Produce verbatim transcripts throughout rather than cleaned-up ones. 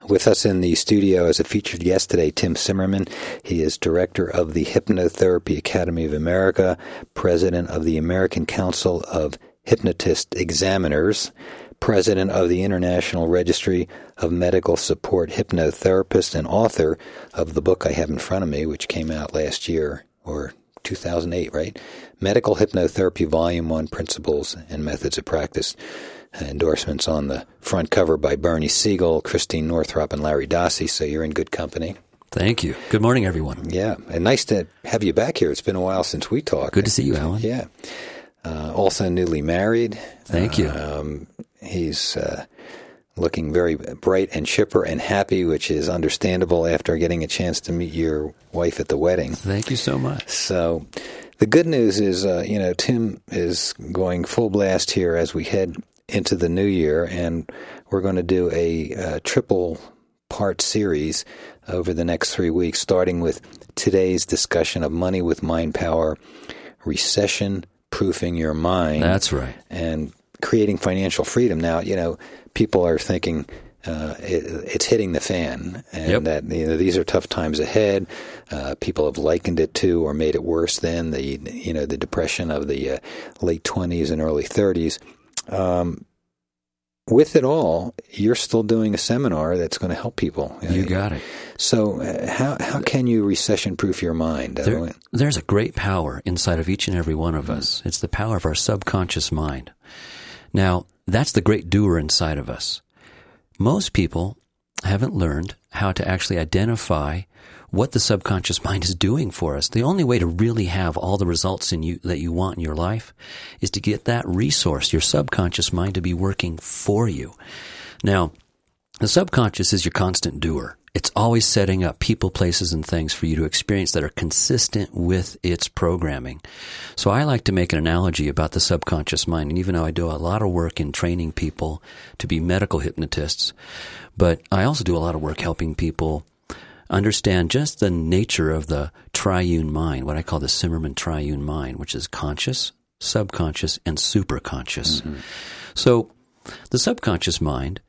with us in the studio as a featured guest today, Tim Simmerman. He is director of the Hypnotherapy Academy of America, president of the American Council of Hypnotist Examiners, president of the International Registry of Medical Support Hypnotherapists, and author of the book I have in front of me, which came out last year, or two thousand eight, right? Medical Hypnotherapy, Volume one, Principles and Methods of Practice. Uh, endorsements on the front cover by Bernie Siegel, Christine Northrup, and Larry Dossey, so you're in good company. Thank you. Good morning, everyone. Yeah, and nice to have you back here. It's been a while since we talked. Good to see you, Alan. Yeah. Uh, also newly married. Thank you. Um, he's uh, looking very bright and chipper and happy, which is understandable after getting a chance to meet your wife at the wedding. Thank you so much. So the good news is, uh, you know, Tim is going full blast here as we head into the new year, and we're going to do a, a triple part series over the next three weeks, starting with today's discussion of money with mind power, recession proofing your mind. That's right. And creating financial freedom. Now, you know, people are thinking uh, it, it's hitting the fan, and yep. that you know, these are tough times ahead. Uh, people have likened it to or made it worse than the you know the depression of the uh, late twenties and early thirties. Um, with it all, you're still doing a seminar that's going to help people. You got it. So uh, how how can you recession-proof your mind? There, there's a great power inside of each and every one of us. It's the power of our subconscious mind. Now, that's the great doer inside of us. Most people haven't learned how to actually identify what the subconscious mind is doing for us. The only way to really have all the results in you that you want in your life is to get that resource, your subconscious mind, to be working for you. Now, the subconscious is your constant doer. It's always setting up people, places, and things for you to experience that are consistent with its programming. So I like to make an analogy about the subconscious mind, and even though I do a lot of work in training people to be medical hypnotists, but I also do a lot of work helping people understand just the nature of the triune mind, what I call the Simmerman triune mind, which is conscious, subconscious, and superconscious. Mm-hmm. So the subconscious mind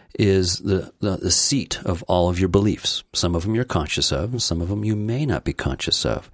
is the, the, the seat of all of your beliefs. Some of them you're conscious of, and some of them you may not be conscious of.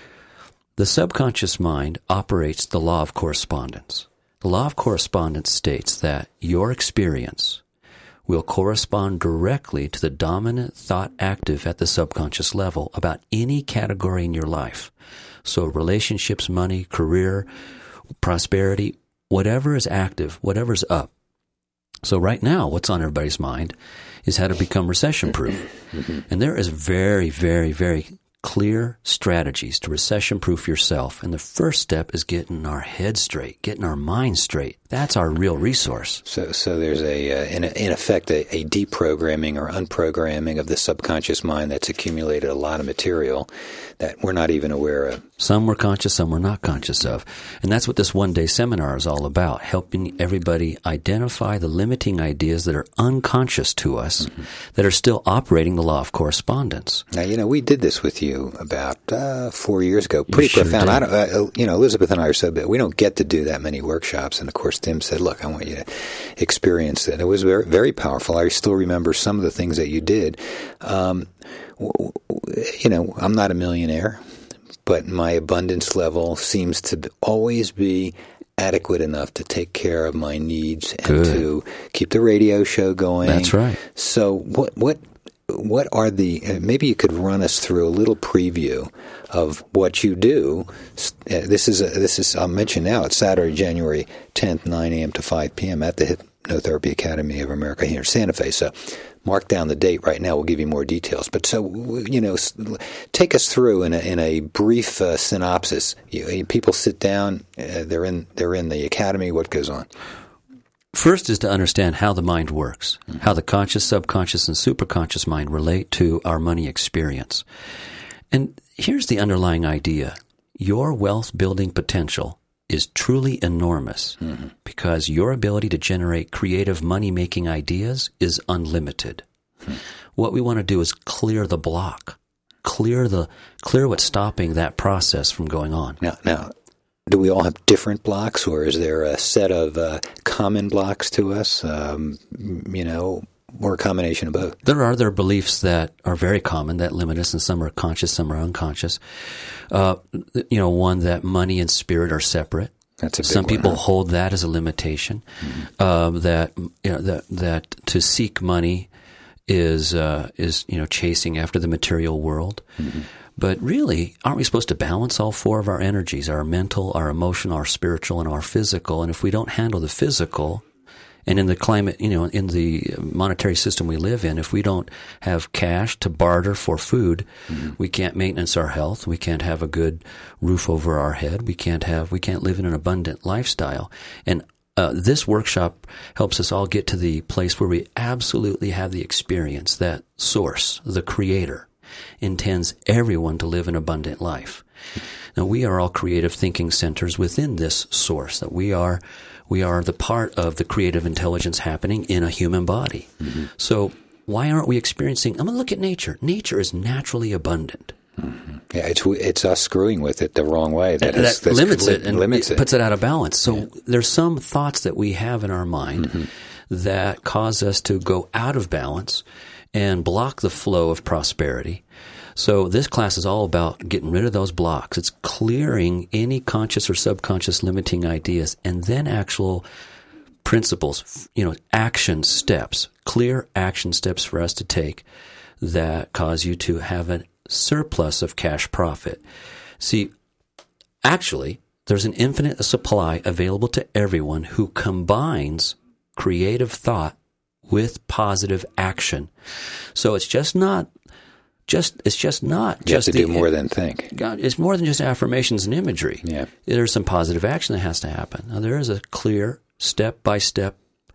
The subconscious mind operates the law of correspondence. The law of correspondence states that your experience will correspond directly to the dominant thought active at the subconscious level about any category in your life. So relationships, money, career, prosperity, whatever is active, whatever's up. So right now, what's on everybody's mind is how to become recession-proof. And there is very, very, very clear strategies to recession-proof yourself. And the first step is getting our head straight, getting our mind straight. That's our real resource. So so there's a, uh, in, in effect, a, a deprogramming or unprogramming of the subconscious mind that's accumulated a lot of material that we're not even aware of. Some we're conscious, some we're not conscious of. And that's what this one-day seminar is all about, helping everybody identify the limiting ideas that are unconscious to us, mm-hmm. that are still operating the law of correspondence. Now, you know, we did this with you about uh, four years ago. Pretty sure profound. did. I don't, uh, you know, Elizabeth and I are so big. We don't get to do that many workshops. And, of course, Tim said, look, I want you to experience it. It was very, very powerful. I still remember some of the things that you did. Um, you know, I'm not a millionaire, but my abundance level seems to always be adequate enough to take care of my needs and Good. to keep the radio show going. That's right. So what what what are the uh, maybe you could run us through a little preview of what you do. Uh, this is a, this is I'll mention now. It's Saturday, January tenth, nine a.m. to five p.m. at the Hypnotherapy Academy of America here in Santa Fe. So mark down the date right now. We'll give you more details. But so, you know, take us through in a, in a brief uh, synopsis. You, people sit down. Uh, they're in they're in the academy. What goes on? First is to understand how the mind works, mm-hmm. how the conscious, subconscious, and superconscious mind relate to our money experience. And here's the underlying idea. Your wealth-building potential is truly enormous mm-hmm. because your ability to generate creative money-making ideas is unlimited. Mm-hmm. What we want to do is clear the block, clear the clear what's stopping that process from going on. Now, now, do we all have different blocks, or is there a set of uh, common blocks to us? Um, you know, or a combination of both? There are other beliefs that are very common that limit us, and some are conscious, some are unconscious. Uh, you know, one that money and spirit are separate. That's a big Some one, people huh? hold that as a limitation. Mm-hmm. uh, that you know that that to seek money is uh, is you know chasing after the material world. Mm-hmm. But really, aren't we supposed to balance all four of our energies, our mental, our emotional, our spiritual, and our physical? And if we don't handle the physical, and in the climate, you know, in the monetary system we live in, if we don't have cash to barter for food, mm-hmm. we can't maintenance our health. We can't have a good roof over our head. We can't have, we can't live in an abundant lifestyle. And uh, this workshop helps us all get to the place where we absolutely have the experience that Source, the Creator, intends everyone to live an abundant life. Now, we are all creative thinking centers within this Source, that we are we are the part of the creative intelligence happening in a human body. Mm-hmm. So why aren't we experiencing, I'm going to look at nature. Nature is naturally abundant. Mm-hmm. Yeah, it's it's us screwing with it the wrong way. That, that, is, that limits li- it and limits it it. puts it out of balance. So yeah. there's some thoughts that we have in our mind mm-hmm. that cause us to go out of balance and block the flow of prosperity. So this class is all about getting rid of those blocks. It's clearing any conscious or subconscious limiting ideas, and then actual principles, you know, action steps, clear action steps for us to take that cause you to have a surplus of cash profit. See, actually, there's an infinite supply available to everyone who combines creative thought with positive action. So it's just not Just it's just not you just have to the, do more than think. God, it's more than just affirmations and imagery. Yeah. There's some positive action that has to happen. Now, there is a clear step-by-step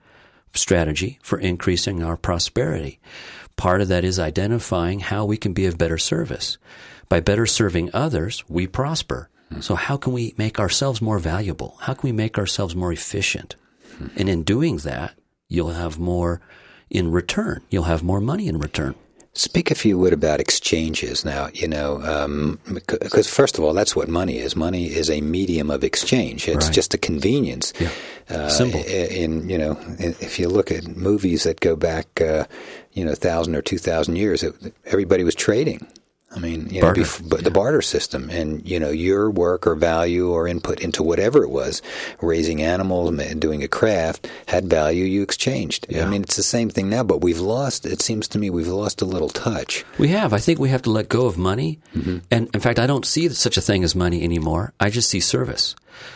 strategy for increasing our prosperity. Part of that is identifying how we can be of better service. By better serving others, we prosper. Mm-hmm. So how can we make ourselves more valuable? How can we make ourselves more efficient? Mm-hmm. And in doing that, you'll have more in return. You'll have more money in return. Speak, if you would, about exchanges now, you know, um, because first of all, that's what money is. Money is a medium of exchange. It's right. just a convenience. Yeah. Uh, Symbol. In, you know, if you look at movies that go back, uh, you know, a thousand or two thousand years, it, everybody was trading. I mean, you know, barter. bef- but yeah. the barter system, and you know, your work or value or input into whatever it was, raising animals, doing a craft, had value. You exchanged. Yeah. I mean, it's the same thing now, but we've lost. It seems to me we've lost a little touch. We have. I think we have to let go of money, mm-hmm. and in fact, I don't see such a thing as money anymore. I just see service.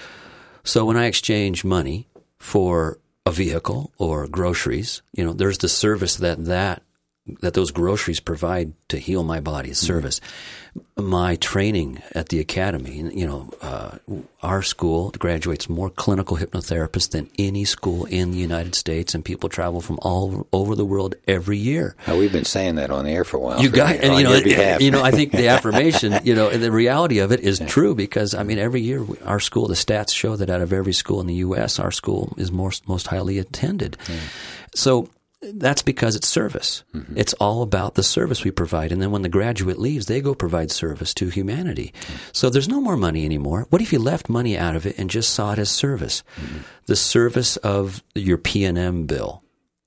So when I exchange money for a vehicle or groceries, you know, there's the service that that. that those groceries provide to heal my body's service. Mm-hmm. My training at the academy, you know, uh, our school graduates more clinical hypnotherapists than any school in the United States, and people travel from all over the world every year. Oh, we've been saying that on the air for a while. You got, and you know, it, you know, I think the affirmation, you know, and the reality of it is true, because I mean, every year our school, the stats show that out of every school in the U S, our school is most most highly attended. Mm. So. That's because it's service. Mm-hmm. It's all about the service we provide. And then when the graduate leaves, they go provide service to humanity. Mm-hmm. So there's no more money anymore. What if you left money out of it and just saw it as service? Mm-hmm. The service of your P and M bill,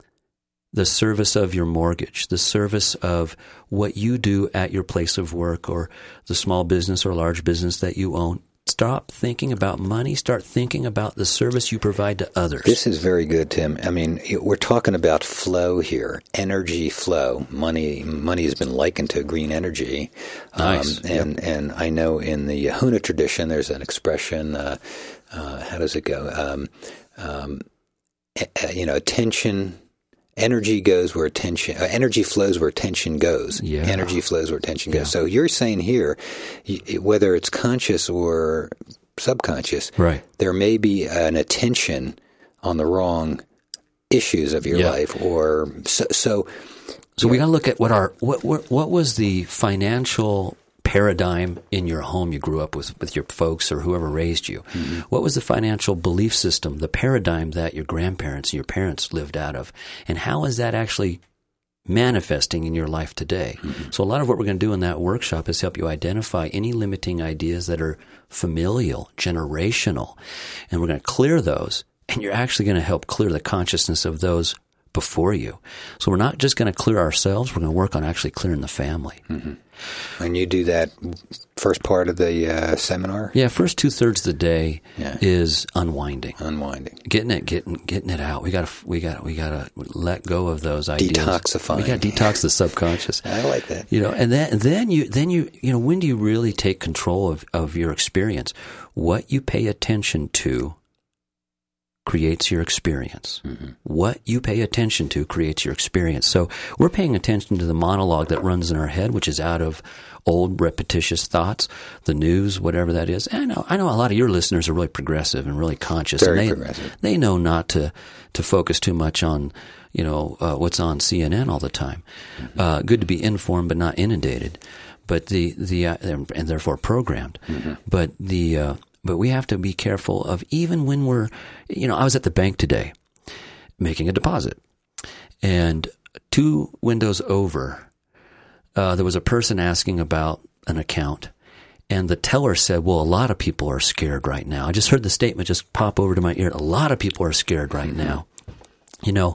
the service of your mortgage, the service of what you do at your place of work, or the small business or large business that you own. Stop thinking about money. Start thinking about the service you provide to others. This is very good, Tim. I mean, we're talking about flow here, energy flow. Money money has been likened to green energy. Nice. Um, and, yep. and I know in the Huna tradition, there's an expression, uh, uh, how does it go? Um, um, you know, attention... Energy goes where attention, uh, energy flows where attention goes. Yeah. Energy flows where attention goes. Yeah. So you're saying here, whether it's conscious or subconscious, right. there may be an attention on the wrong issues of your yeah. life, or so. So, so we got to look at what our what, what what was the financial paradigm in your home you grew up with, with your folks or whoever raised you. Mm-hmm. What was the financial belief system, the paradigm that your grandparents and your parents lived out of? And how is that actually manifesting in your life today? Mm-hmm. So a lot of what we're going to do in that workshop is help you identify any limiting ideas that are familial, generational, and we're going to clear those. And you're actually going to help clear the consciousness of those before you. So we're not just going to clear ourselves, we're going to work on actually clearing the family. Mm-hmm. And you do that first part of the uh, seminar? Yeah, first two-thirds of the day yeah. is unwinding. Unwinding. Getting it, getting getting it out. We got to we got we got to let go of those ideas. Detoxifying. We got to detox the subconscious. I like that. You know, and then then you then you you know, when do you really take control of, of your experience? What you pay attention to creates your experience. Mm-hmm. What you pay attention to creates your experience. So we're paying attention to the monologue that runs in our head, which is out of old repetitious thoughts, the news, whatever that is. And I know, I know a lot of your listeners are really progressive and really conscious. Very and they, progressive. They know not to, to focus too much on, you know, uh, what's on C N N all the time. Mm-hmm. Uh, good to be informed but not inundated, but the, the, uh, and therefore programmed. Mm-hmm. But the, uh, But we have to be careful of, even when we're, you know, I was at the bank today making a deposit, and two windows over, uh, there was a person asking about an account, and the teller said, well, a lot of people are scared right now. I just heard the statement just pop over to my ear. A lot of people are scared right mm-hmm. now. You know,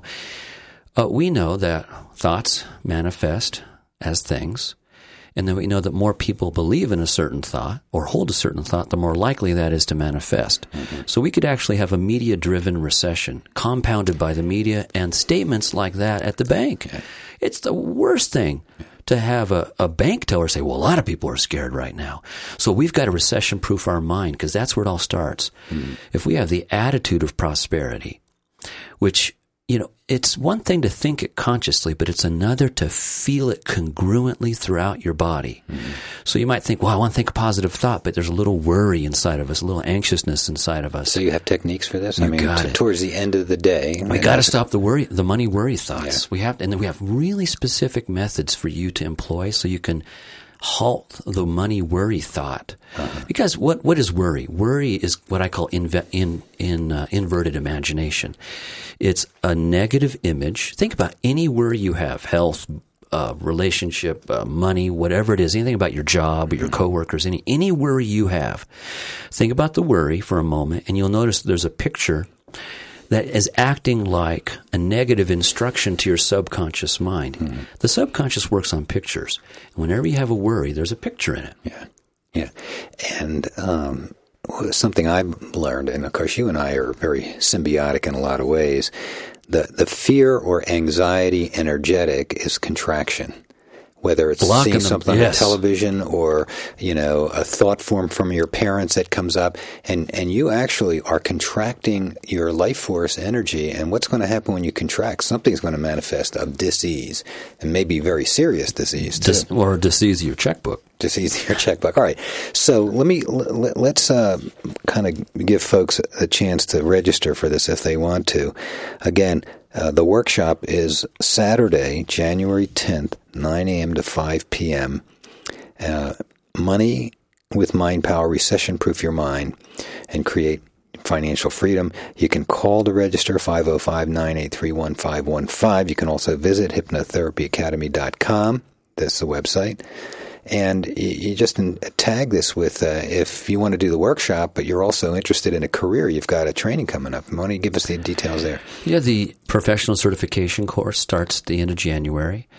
uh, we know that thoughts manifest as things. And then we know that more people believe in a certain thought or hold a certain thought, the more likely that is to manifest. Mm-hmm. So we could actually have a media-driven recession compounded by the media and statements like that at the bank. Okay. It's the worst thing to have a, a bank teller say, well, a lot of people are scared right now. So we've got to recession-proof our mind, because that's where it all starts. Mm-hmm. If we have the attitude of prosperity, which, you know, it's one thing to think it consciously, but it's another to feel it congruently throughout your body. Mm-hmm. So you might think, well, I want to think a positive thought, but there's a little worry inside of us, a little anxiousness inside of us. So you have techniques for this? You I mean, got t- it. Towards the end of the day. We got to stop the worry, the money worry thoughts. Yeah. We have, and then we have really specific methods for you to employ so you can halt the money worry thought. Uh-huh. Because what, what is worry? Worry is what I call inve- in, in, uh, inverted imagination. It's a negative image. Think about any worry you have, health, uh, relationship, uh, money, whatever it is, anything about your job or your coworkers, any, any worry you have. Think about the worry for a moment, and you'll notice there's a picture that is acting like a negative instruction to your subconscious mind. Mm-hmm. The subconscious works on pictures. And whenever you have a worry, there's a picture in it. Yeah, yeah. And um, something I've learned, and of course you and I are very symbiotic in a lot of ways, the, the fear or anxiety energetic is contraction. Whether it's Blocking seeing them. something Yes. on television or, you know, a thought form from your parents that comes up, and, and you actually are contracting your life force energy. And what's going to happen when you contract? Something's going to manifest of disease, and maybe very serious disease too. Dis- or disease your checkbook. Disease your checkbook. All right. So let me let, let's uh, kind of give folks a chance to register for this if they want to. Again, uh, the workshop is Saturday, January tenth, nine a.m. to five p.m. Uh, money with Mind Power, recession-proof your mind, and create financial freedom. You can call to register, five oh five, nine eight three, one five one five. You can also visit hypnotherapy academy dot com. That's the website. And you just tag this with, uh, if you want to do the workshop, but you're also interested in a career, you've got a training coming up. Why don't you give us the details there? Yeah, the professional certification course starts at the end of January,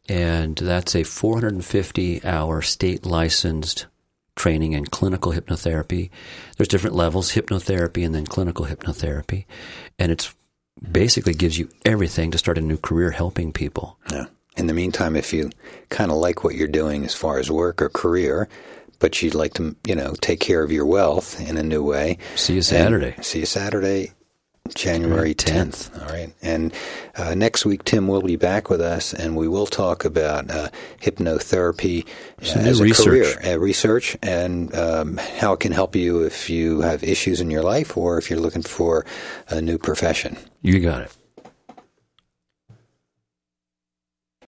and that's a four hundred fifty hour state licensed training in clinical hypnotherapy. There's different levels, hypnotherapy and then clinical hypnotherapy, and it's basically gives you everything to start a new career helping people. Yeah. In the meantime, if you kind of like what you're doing as far as work or career, but you'd like to, you know, take care of your wealth in a new way. See you Saturday. See you Saturday, January tenth. All right. And uh, next week, Tim will be back with us, and we will talk about uh, hypnotherapy uh, as a research. career, uh, research, and um, how it can help you if you have issues in your life or if you're looking for a new profession. You got it.